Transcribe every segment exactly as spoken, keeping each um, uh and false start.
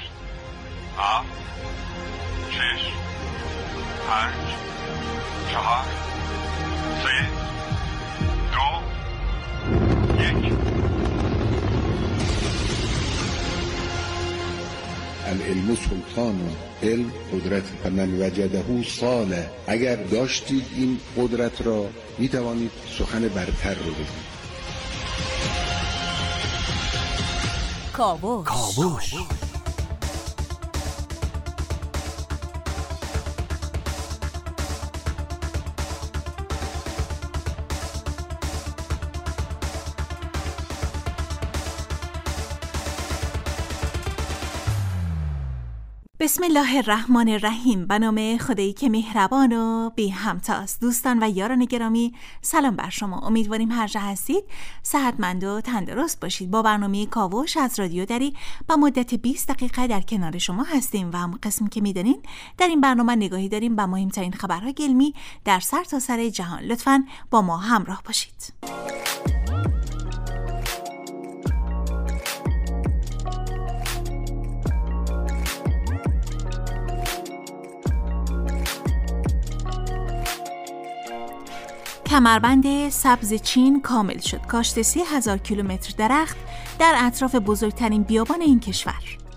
هشت هفت شش پنج چهار سه دو یک. العلم سلطان، علم قدرت، فمن وجده صالح. اگر داشتید این قدرت را می توانید سخن برتر رو بگید. کاوش. کاوش. بسم الله الرحمن الرحیم. به نام خدایی که مهربان و بی همتاست. دوستان و یاران گرامی، سلام بر شما. امیدواریم هر جا هستید صحتمند و تندرست باشید. با برنامه کاوش از رادیو دری با مدت بیست دقیقه در کنار شما هستیم و هم قسم که میدونین در این برنامه نگاهی داریم به مهمترین خبرهای علمی در سرتاسر سر جهان. لطفاً با ما همراه باشید. کمربند سبز چین کامل شد. کاشت سی هزار کیلومتر درخت در اطراف بزرگترین بیابان این کشور.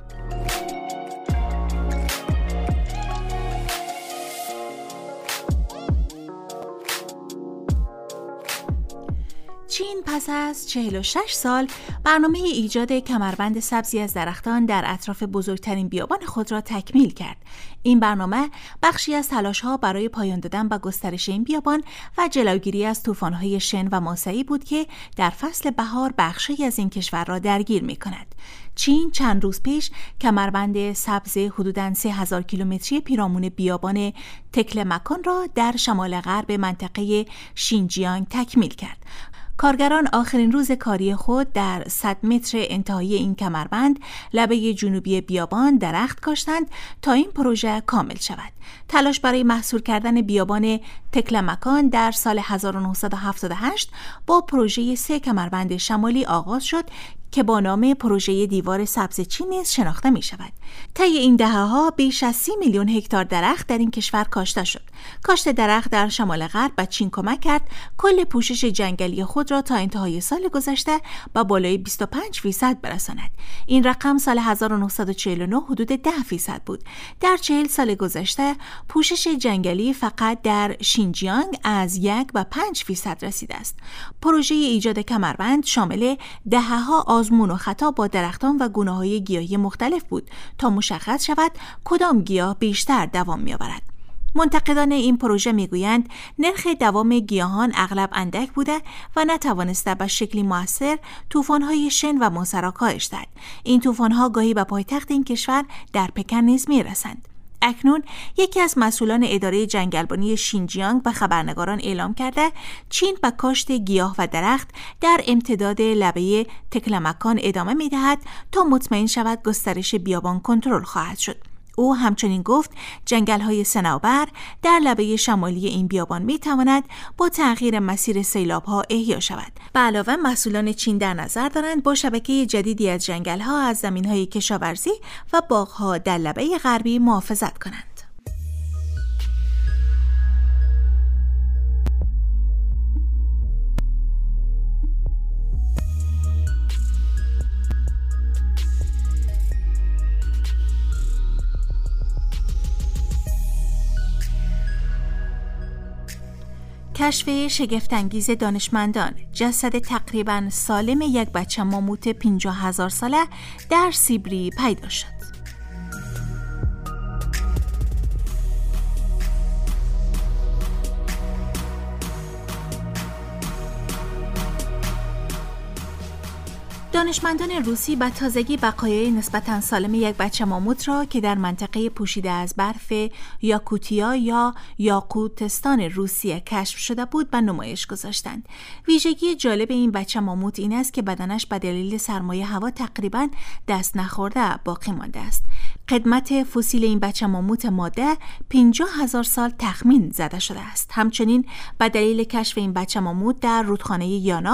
چین پس از چهل و شش سال برنامه ایجاد کمربند سبزی از درختان در اطراف بزرگترین بیابان خود را تکمیل کرد. این برنامه بخشی از تلاش‌ها برای پایان دادن به گسترش این بیابان و جلوگیری از طوفان‌های شن و ماسه‌ای بود که در فصل بهار بخشی از این کشور را درگیر می‌کند. چین چند روز پیش کمربند سبز حدوداً سه هزار کیلومتری پیرامون بیابان تکلمکان را در شمال غرب منطقه شینجیانگ تکمیل کرد. کارگران آخرین روز کاری خود در صد متر انتهایی این کمربند لبه جنوبی بیابان درخت کاشتند تا این پروژه کامل شود. تلاش برای محصور کردن بیابان تکلمکان در سال هزار و نهصد و هفتاد و هشت با پروژه سه کمربند شمالی آغاز شد که با نام پروژه دیوار سبز چین نیز شناخته می شود. طی این دهه‌ها بیش از سی میلیون هکتار درخت در این کشور کاشته شد. کاشت درخت در شمال غرب به چین کمک کرد کل پوشش جنگلی خود را تا انتهای سال گذشته با بالای بیست و پنج درصد برساند. این رقم سال هزار و نهصد و چهل و نه حدود ده درصد بود. در چهل سال گذشته پوشش جنگلی فقط در شینجیانگ از یک و پنج درصد رسیده است. پروژه ایجاد کمربند شامل دهه‌ها آزمون و خطا با درختان و گونه‌های گیاهی مختلف بود تا مشخص شود کدام گیاه بیشتر دوام می‌آورد. منتقدان این پروژه میگویند نرخ دوام گیاهان اغلب اندک بوده و نتوانسته به شکلی مؤثر طوفان‌های شن و ماسه را کاهش دهد. این طوفان‌ها گاهی به پایتخت این کشور در پکن نیز می‌رسند. اکنون یکی از مسئولان اداره جنگلبانی شینجیانگ به خبرنگاران اعلام کرده چین به کاشت گیاه و درخت در امتداد لبه تکلمکان ادامه می‌دهد تا مطمئن شود گسترش بیابان کنترل خواهد شد. او همچنین گفت جنگل‌های صنوبر در لبه شمالی این بیابان می‌تواند با تغییر مسیر سیلاب‌ها احیا شود. به علاوه مسئولان چین در نظر دارند با شبکه جدیدی از جنگل‌ها از زمین‌های کشاورزی و باغ‌ها در لبه غربی محافظت کنند. کشف شگفت‌انگیز دانشمندان. جسد تقریباً سالم یک بچه ماموت پنجاه هزار ساله در سیبری پیدا شد. دانشمندان روسی به تازگی بقایای نسبتاً سالم یک بچه ماموت را که در منطقه پوشیده از برف یاکوتیا یا یاقوتستان روسیه کشف شده بود به نمایش گذاشتند. ویژگی جالب این بچه ماموت این است که بدنش به دلیل سرمایه هوا تقریباً دست نخورده باقی مانده است. قدمت فسیل این بچه ماموت ماده پنجاه هزار سال تخمین زده شده است. همچنین به دلیل کشف این بچه ماموت در رودخانه یانا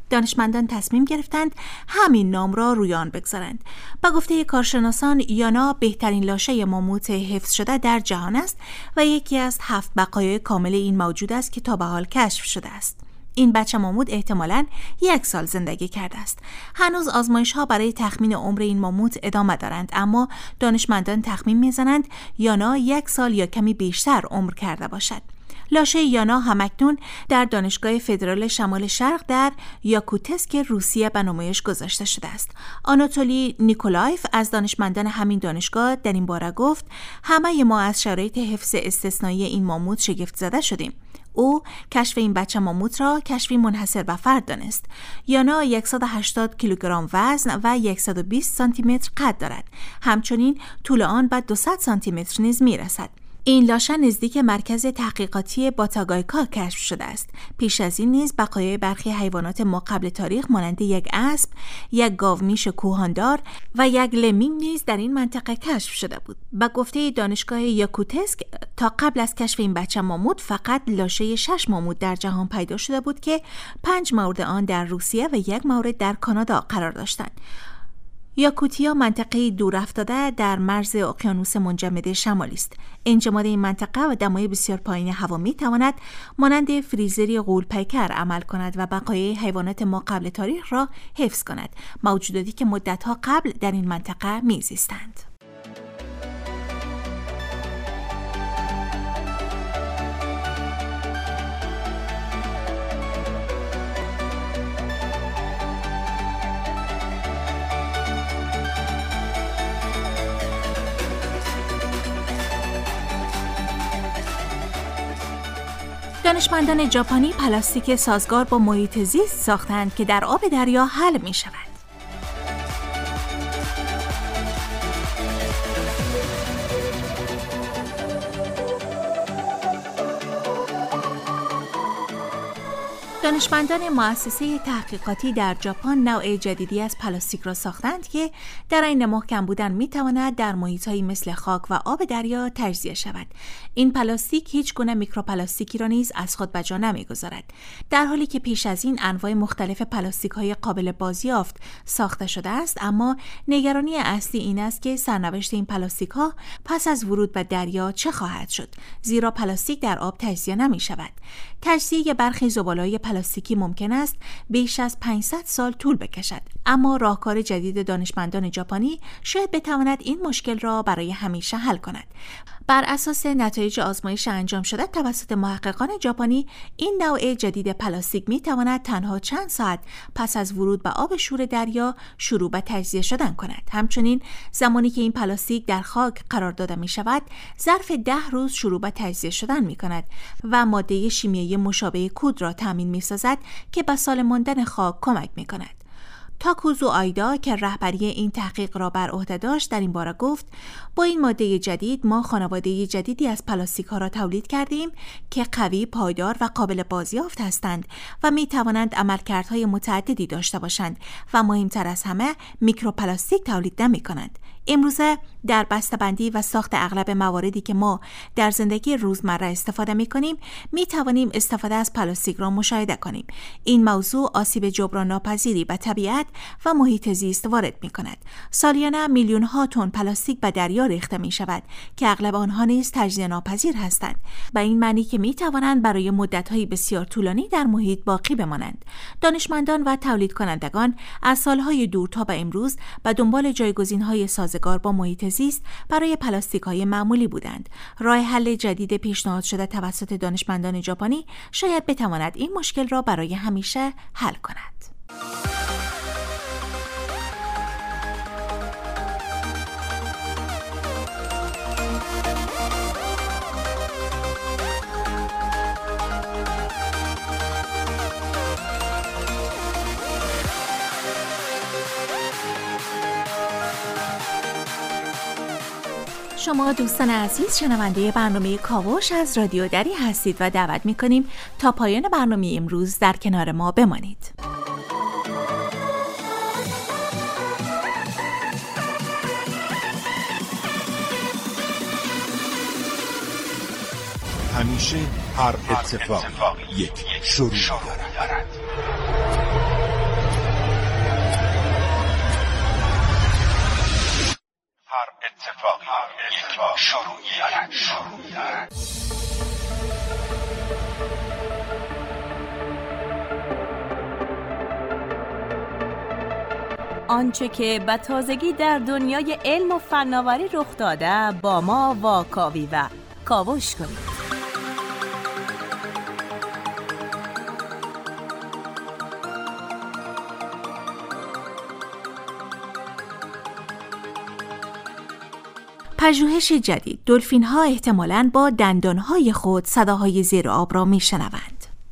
دانشمندان تصمیم گرفتند همین نام را روی آن بگذارند. با گفته کارشناسان، یانا بهترین لاشه ماموت حفظ شده در جهان است و یکی از هفت بقایای کامل این موجود است که تا به حال کشف شده است. این بچه ماموت احتمالاً یک سال زندگی کرده است. هنوز آزمایش‌ها برای تخمین عمر این ماموت ادامه دارند، اما دانشمندان تخمین می‌زنند یانا یک سال یا کمی بیشتر عمر کرده باشد. لاشه یانا همکنون در دانشگاه فدرال شمال شرق در یاکوتسک روسیه به نمایش گذاشته شده است. آناتولی نیکولایف از دانشمندان همین دانشگاه در این باره گفت: همه ما از شرایط حفظ استثنایی این ماموت شگفت زده شدیم. او کشف این بچه ماموت را کشفی منحصر به فرد دانست. یانا صد و هشتاد کیلوگرم وزن و صد و بیست سانتی متر قد دارد. همچنین طول آن به دویست سانتی متر نیز میرسد. این لاشه نزدیک مرکز تحقیقاتی باتاگایکا کشف شده است. پیش از این نیز بقایای برخی حیوانات ما قبل تاریخ مانند یک اسب، یک گاومیش کوهاندار و یک لمینگ نیز در این منطقه کشف شده بود. با گفته دانشگاه یاکوتسک، تا قبل از کشف این بچه ماموت فقط لاشه شش ماموت در جهان پیدا شده بود که پنج مورد آن در روسیه و یک مورد در کانادا قرار داشتند. یاکوتیا منطقه دور افتاده در مرز اقیانوس منجمد شمالی است. انجماد این منطقه و دمای بسیار پایین هوا می تواند مانند فریزری غول‌پیکر عمل کند و بقایای حیوانات ما قبل تاریخ را حفظ کند، موجوداتی که مدت‌ها قبل در این منطقه می زیستند. دانشمندان ژاپنی پلاستیک سازگار با محیط زیست ساختند که در آب دریا حل می شود. دانشمندان مؤسسه تحقیقاتی در ژاپن نوع جدیدی از پلاستیک را ساختند که در این محکم بودن میتواند در محیط‌هایی مثل خاک و آب دریا تجزیه شود. این پلاستیک هیچ گونه میکروپلاستیکی را نیز از خود به جا نمیگذارد. در حالی که پیش از این انواع مختلف پلاستیک‌های قابل بازیافت ساخته شده است، اما نگرانی اصلی این است که سرنوشت این پلاستیک‌ها پس از ورود به دریا چه خواهد شد، زیرا پلاستیک در آب تجزیه نمی‌شود. تجزیه برخی زباله‌های پلاستیکی ممکن است بیش از پانصد سال طول بکشد، اما راهکار جدید دانشمندان ژاپنی شاید بتواند این مشکل را برای همیشه حل کند. بر اساس نتایج آزمایش انجام شده توسط محققان ژاپنی، این نوع جدید پلاستیک می تواند تنها چند ساعت پس از ورود به آب شور دریا شروع به تجزیه شدن کند. همچنین زمانی که این پلاستیک در خاک قرار داده می شود، ظرف ده روز شروع به تجزیه شدن می کند و ماده شیمیایی مشابه کود را تامین می سازد که به سالم ماندن خاک کمک می کند. تاکوزو آیدا که رهبری این تحقیق را بر عهده داشت در این باره گفت: با این ماده جدید ما خانواده جدیدی از پلاستیک ها را تولید کردیم که قوی، پایدار و قابل بازیافت هستند و می توانند عملکردهای متعددی داشته باشند و مهمتر از همه میکروپلاستیک تولید نمی کنند. امروزه در بسته‌بندی و ساخت اغلب مواردی که ما در زندگی روزمره استفاده می‌کنیم، می‌توانیم استفاده از پلاستیک را مشاهده کنیم. این موضوع آسیب جبران ناپذیری به طبیعت و محیط زیست وارد می‌کند. سالیانه میلیون‌ها تن پلاستیک به دریا ریخته می‌شود که اغلب آنها نیز تجزیه ناپذیر هستند. به این معنی که می‌توانند برای مدت‌های بسیار طولانی در محیط باقی بمانند. دانشمندان و تولید کنندگان از سال‌های دور تا به امروز به دنبال جایگزین‌های سازگار با محیط زیست برای پلاستیک‌های معمولی بودند. راه حل جدید پیشنهاد شده توسط دانشمندان ژاپنی شاید بتواند این مشکل را برای همیشه حل کند. شما دوستان عزیز شنونده برنامه کاوش از رادیو دری هستید و دعوت می‌کنیم تا پایان برنامه امروز در کنار ما بمانید. همیشه هر اتفاق یک شروع دارد. اتفاقی اتفاق شروعی دارد شروعی دارد آنچه که به تازگی در دنیای علم و فناوری رخ داده با ما واکاوی و کاوش کنید. پژوهش جدید: دلفین‌ها احتمالاً با دندان‌های خود صداهای زیر آب را می‌شنوند.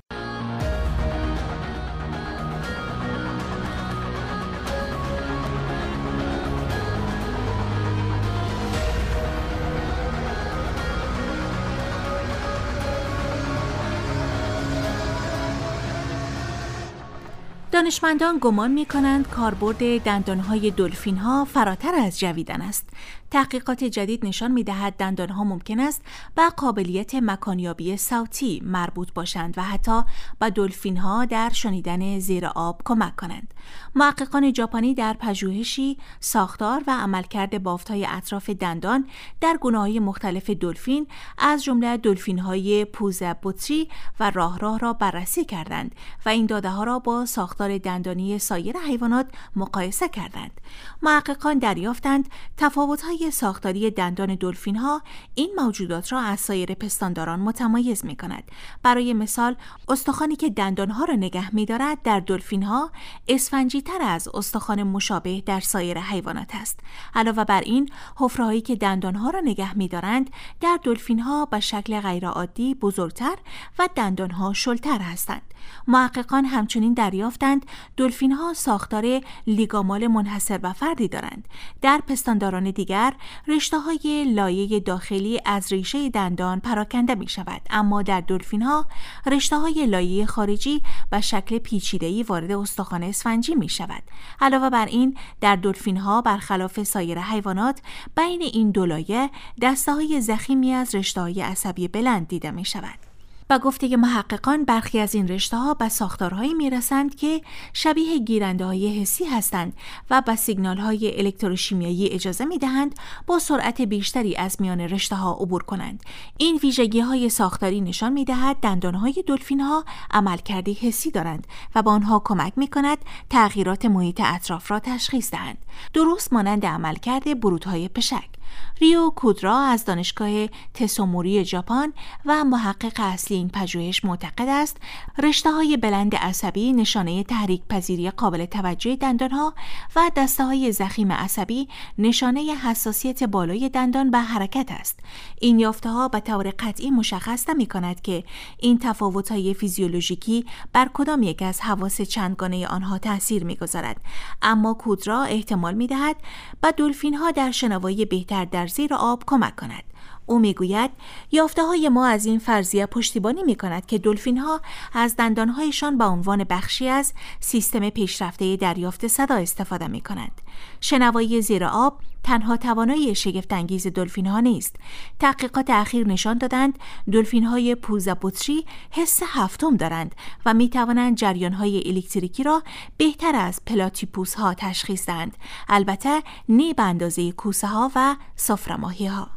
دانشمندان گمان می‌کنند کاربرد دندان‌های دلفین‌ها فراتر از جویدن است. تحقیقات جدید نشان می‌دهد دندان‌ها ممکن است به قابلیت مکانیابی صوتی مربوط باشند و حتی به دلفین‌ها در شنیدن زیر آب کمک کنند. محققان ژاپنی در پژوهشی ساختار و عملکرد بافت‌های اطراف دندان در گونه‌های مختلف دلفین از جمله دلفین‌های پوزه بطری و راه راه را بررسی کردند و این داده‌ها را با ساختار دندانی سایر حیوانات مقایسه کردند. محققان دریافتند تفاوت‌های ساختاری دندان دلفین‌ها این موجودات را از سایر پستانداران متمایز می‌کند. برای مثال، استخوانی که دندان‌ها را نگه می‌دارد در دلفین‌ها اسفنجی‌تر از استخوان مشابه در سایر حیوانات است. علاوه بر این، حفره‌هایی که دندان‌ها را نگه می‌دارند در دلفین‌ها به شکل غیرعادی بزرگتر و دندان‌ها شل‌تر هستند. محققان همچنین دریافتند دلفین‌ها ساختار لیگامال منحصر به فردی دارند. در پستانداران دیگر رشته‌های لایه داخلی از ریشه دندان پراکنده می‌شود، اما در دلفین‌ها رشته‌های لایه خارجی به شکل پیچیده‌ای وارد استخوان اسفنجی می‌شود. علاوه بر این، در دلفین‌ها برخلاف سایر حیوانات بین این دو لایه دسته‌های ضخیمی از رشته‌های عصبی بلند دیده می‌شود. با گفته محققان، برخی از این رشته‌ها به ساختارهایی میرسند که شبیه گیرنده‌های حسی هستند و به سیگنال‌های الکتروشیمیایی اجازه می‌دهند با سرعت بیشتری از میان رشته‌ها عبور کنند. این ویژگی‌های ساختاری نشان می‌دهد دندان‌های دلفین‌ها عملکردی حسی دارند و به آنها کمک می‌کند تغییرات محیط اطراف را تشخیص دهند، درست مانند عملکرد برودهای پشک. ریو کودرا از دانشگاه تسوموری ژاپن و محقق اصلی این پژوهش معتقد است رشته‌های بلند عصبی نشانه تحریک پذیری قابل توجه دندان‌ها و دسته‌های ضخیم عصبی نشانه حساسیت بالای دندان به حرکت است. این یافته‌ها به طور قطعی مشخص نمی‌کند که این تفاوت‌های فیزیولوژیکی بر کدام یک از حواس چندگانه آنها تأثیر می‌گذارد، اما کودرا احتمال می‌دهد به دلفین‌ها در شنوایی بهتر در زیر آب کمک کند. او میگوید یافته‌های ما از این فرضیه پشتیبانی می‌کند که دلفین‌ها از دندان‌هایشان به عنوان بخشی از سیستم پیشرفته دریافت صدا استفاده می‌کنند. شنوایی زیر آب تنها توانایی شگفت‌انگیز دلفین‌ها نیست. تحقیقات اخیر نشان دادند دلفین‌های پوزه بطری حس هفتم دارند و می‌توانند جریان‌های الکتریکی را بهتر از پلاتیپوس‌ها تشخیص دهند، البته نه به اندازه کوسه‌ها و صفره‌ماهی‌ها.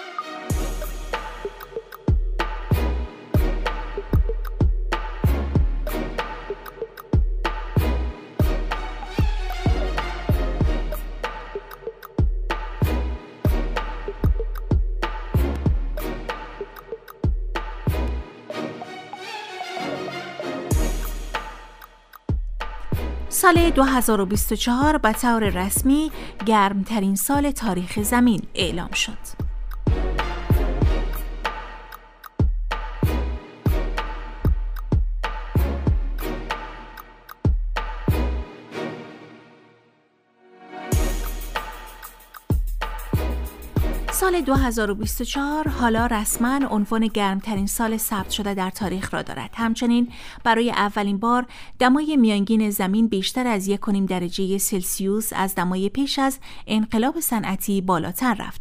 سال دو هزار و بیست و چهار به طور رسمی گرمترین سال تاریخ زمین اعلام شد. سال دو هزار و بیست و چهار حالا رسما عنوان گرمترین سال ثبت شده در تاریخ را دارد. همچنین برای اولین بار دمای میانگین زمین بیشتر از یک و نیم درجه سلسیوس از دمای پیش از انقلاب صنعتی بالاتر رفت.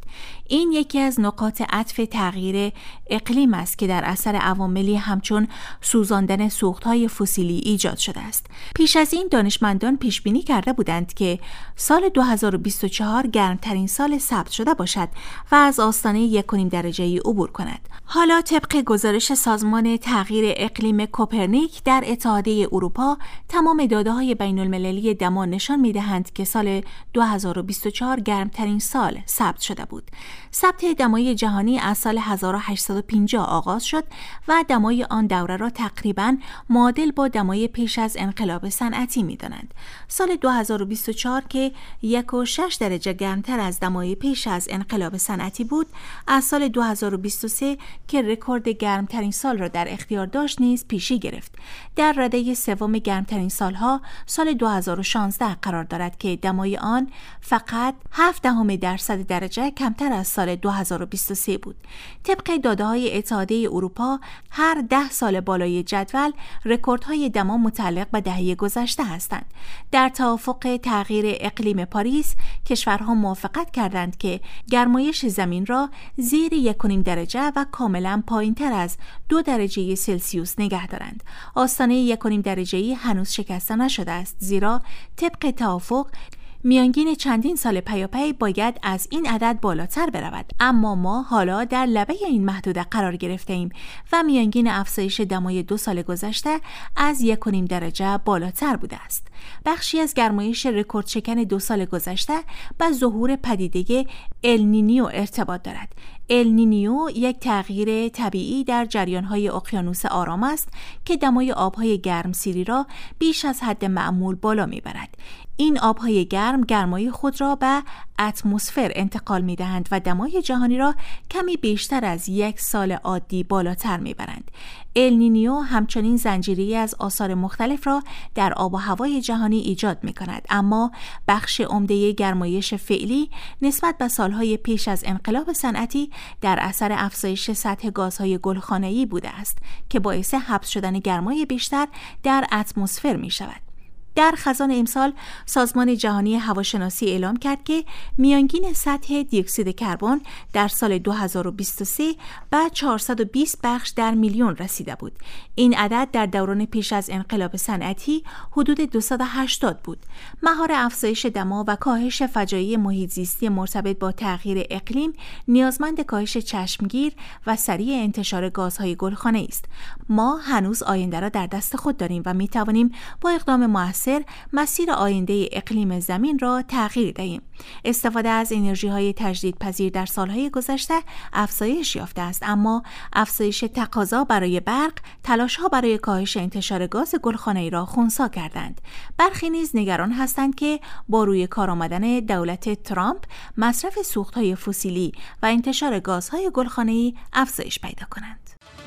این یکی از نقاط عطف تغییر اقلیم است که در اثر عواملی همچون سوزاندن سوختهای فسیلی ایجاد شده است. پیش از این دانشمندان پیش بینی کرده بودند که سال دو هزار و بیست و چهار گرمترین سال ثبت شده باشد و از آستانه یک و نیم درجه‌ای عبور کند. حالا طبق گزارش سازمان تغییر اقلیم کوپرنیک در اتحادیه اروپا، تمام داده‌های بین‌المللی دما نشان می‌دهند که سال دو هزار و بیست و چهار گرمترین سال ثبت شده بود. ثبت دمای جهانی از سال هزار و هشتصد و پنجاه آغاز شد و دمای آن دوره را تقریباً معادل با دمای پیش از انقلاب صنعتی می‌دانند. سال دو هزار و بیست و چهار که یک و شش درجه گرمتر از دمای پیش از انقلاب صنعتی بود، از سال دو هزار و بیست و سه که رکورد گرمترین سال را در اختیار داشت نیز پیشی گرفت. در رده سوم گرمترین سالها سال دو هزار و شانزده قرار دارد که دمای آن فقط هفت دهم درصد درجه کمتر از سال دو هزار و بیست و سه بود. طبق داده‌های اتحادیه اروپا، هر ده سال بالای جدول رکوردهای دما متعلق به دهه گذشته هستند. در توافق تغییر اقلیم پاریس، کشورها موافقت کردند که گرمایش زمین را زیر یک و نیم درجه و کاملا پایین‌تر از دو درجه سلسیوس نگه دارند. آستانه یک و نیم درجه‌ای هنوز شکسته نشده است، زیرا طبق توافق میانگین چندین سال پیاپی باید از این عدد بالاتر برود، اما ما حالا در لبه این محدوده قرار گرفته ایم و میانگین افزایش دمای دو سال گذشته از یک و نیم درجه بالاتر بوده است. بخشی از گرمایش رکورد شکن دو سال گذشته با ظهور پدیده النینیو ارتباط دارد. النینیو یک تغییر طبیعی در جریان‌های اقیانوس آرام است که دمای آب‌های گرمسیری را بیش از حد معمول بالا می‌برد. این آب‌های گرم گرمای خود را به اتمسفر انتقال می‌دهند و دمای جهانی را کمی بیشتر از یک سال عادی بالاتر می‌برند. النینیو همچنین زنجیره‌ای از آثار مختلف را در آب و هوای جهانی ایجاد می‌کند، اما بخش عمده گرمایش فعلی نسبت به سالهای پیش از انقلاب صنعتی در اثر افزایش سطح گازهای گلخانه‌ای بوده است که باعث حبس شدن گرمای بیشتر در اتمسفر می‌شود. در خزان امسال سازمان جهانی هواشناسی اعلام کرد که میانگین سطح دی اکسید کربن در سال دو هزار و بیست و سه به چهارصد و بیست بخش در میلیون رسیده بود. این عدد در دوران پیش از انقلاب صنعتی حدود دویست و هشتاد بود. مهار افزایش دما و کاهش فجایع محیط زیستی مرتبط با تغییر اقلیم نیازمند کاهش چشمگیر و سریع انتشار گازهای گلخانه‌ای است. ما هنوز آینده را در دست خود داریم و می توانیم با اقدام مؤثر مسیر آینده اقلیم زمین را تغییر دهیم. استفاده از انرژی‌های تجدیدپذیر در سالهای گذشته افزایش یافته است، اما افزایش تقاضا برای برق تلاش‌ها برای کاهش انتشار گاز گلخانه‌ای را خنثی کردند. برخی نیز نگران هستند که با روی کار آمدن دولت ترامپ مصرف سوخت‌های فسیلی و انتشار گازهای گلخانه‌ای افزایش پیدا کنند.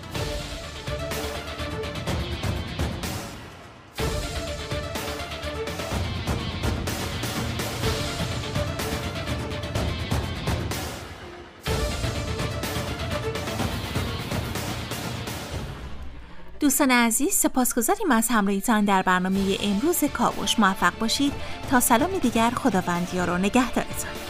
دوستان عزیز، سپاسگزاریم از همراهیتان در برنامه امروز کاوش. موفق باشید. تا سلامی دیگر، خداوند یار و نگهدارتان.